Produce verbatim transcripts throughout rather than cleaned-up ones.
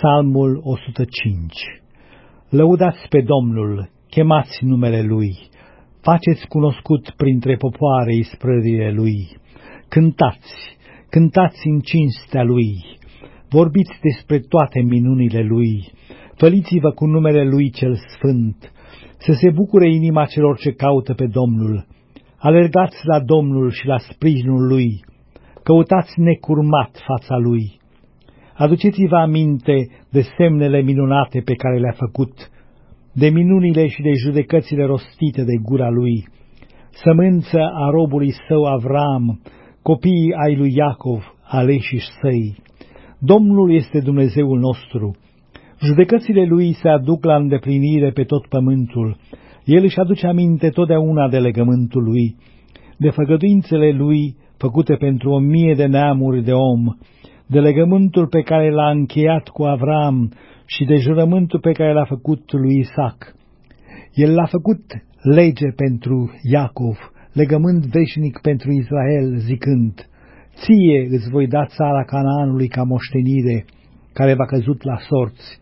Psalmul o sută cinci. Lăudați pe Domnul, chemați numele Lui, faceți cunoscut printre popoare isprăvile Lui. Cântați, cântați în cinstea Lui, vorbiți despre toate minunile Lui, făliți-vă cu numele Lui cel Sfânt, să se bucure inima celor ce caută pe Domnul. Alergați la Domnul și la sprijinul Lui, căutați necurmat fața Lui. Aduceți-vă aminte de semnele minunate pe care le-a făcut, de minunile și de judecățile rostite de gura Lui, sămânță a robului său Avram, copiii ai lui Iacov, aleșii săi. Domnul este Dumnezeul nostru, judecățile Lui se aduc la îndeplinire pe tot pământul, El își aduce aminte totdeauna de legământul Lui, de făgăduințele Lui făcute pentru o mie de neamuri de om, de legământul pe care l-a încheiat cu Avram și de jurământul pe care l-a făcut lui Isaac. El l-a făcut lege pentru Iacov, legământ veșnic pentru Israel, zicând: Ție îți voi da țara Canaanului ca moștenire, care va căzut la sorți.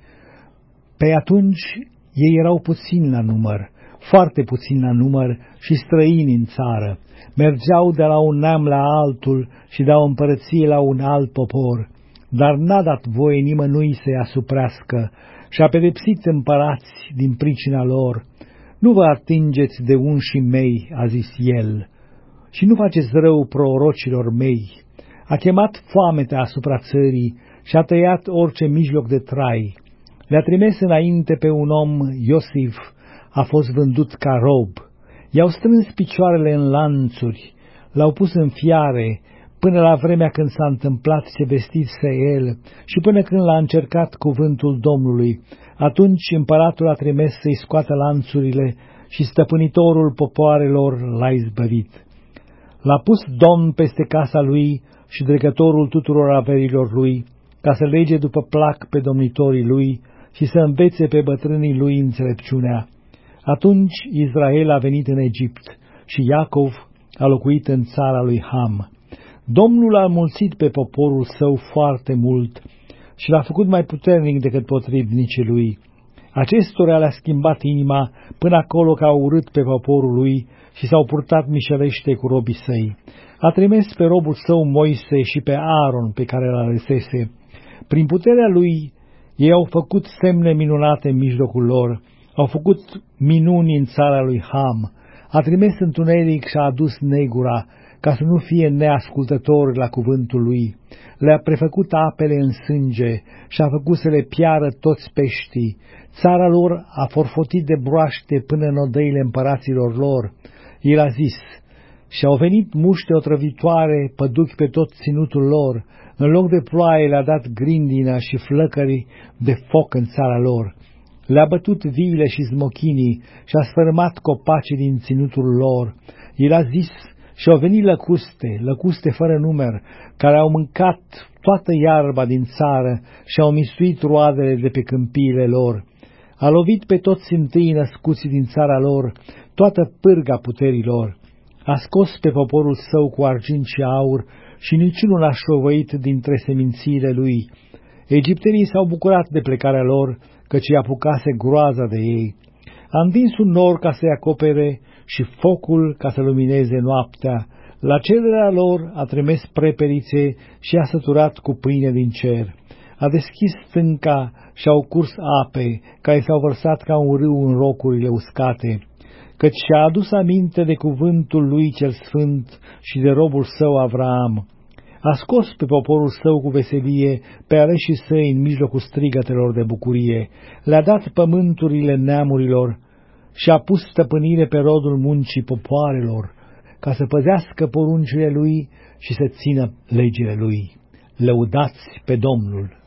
Pe atunci ei erau puțini la număr, foarte puțini la număr și străini în țară. Mergeau de la un neam la altul și de la o împărăție la un alt popor, dar n-a dat voie nimănui să-i asuprească și a pedepsit împărați din pricina lor. Nu vă atingeți de unșii mei, a zis El, și nu faceți rău prorocilor mei. A chemat foametea asupra țării și a tăiat orice mijloc de trai. Le-a trimis înainte pe un om, Iosif, a fost vândut ca rob. I-au strâns picioarele în lanțuri, l-au pus în fiare, până la vremea când s-a întâmplat ce vestise el și până când l-a încercat cuvântul Domnului. Atunci împăratul a trimis să-i scoată lanțurile și stăpânitorul popoarelor l-a izbăvit. L-a pus domn peste casa lui și dregătorul tuturor averilor lui, ca să lege după plac pe domnitorii lui și să învețe pe bătrânii lui înțelepciunea. Atunci Israel a venit în Egipt și Iacov a locuit în țara lui Ham. Domnul a înmulțit pe poporul său foarte mult și l-a făcut mai puternic decât potrivnicii lui. Acestora le-a schimbat inima până acolo că au urât pe poporul lui și s-au purtat mișelește cu robii săi. A trimis pe robul său Moise și pe Aaron pe care l-a alesese. Prin puterea lui ei au făcut semne minunate în mijlocul lor, au făcut minuni în țara lui Ham. A trimis întuneric și a adus negura, ca să nu fie neascultători la cuvântul lui. Le-a prefăcut apele în sânge și a făcut să le piară toți peștii. Țara lor a forfotit de broaște până în odăile împăraților lor. El a zis: și-au venit muște otrăvitoare, păduchi pe tot ținutul lor. În loc de ploaie le-a dat grindina și flăcări de foc în țara lor. Le-a bătut viile și smochinii și a sfărâmat copacii din ținutul lor. El a zis: și-au venit lăcuste, lăcuste fără număr, care au mâncat toată iarba din țară și au mistuit roadele de pe câmpiile lor. A lovit pe toți întâi născuții din țara lor, toată pârga puterii lor. A scos pe poporul său cu argint și aur și niciunul n-a șovăit dintre semințiile lui. Egiptenii s-au bucurat de plecarea lor, căci i apucase groaza de ei. A învins un nor ca să-i acopere și focul ca să lumineze noaptea. La cererea lor a trimis prepelițe și a săturat cu pâine din cer. A deschis stânca și au curs ape, care s-au vărsat ca un râu în rocurile uscate, căci și-a adus aminte de cuvântul lui cel sfânt și de robul său Avram. A scos pe poporul său cu veselie, pe aleșii săi în mijlocul strigătelor de bucurie. Le-a dat pământurile neamurilor și a pus stăpânire pe rodul muncii popoarelor, ca să păzească poruncile lui și să țină legile lui. Lăudați pe Domnul!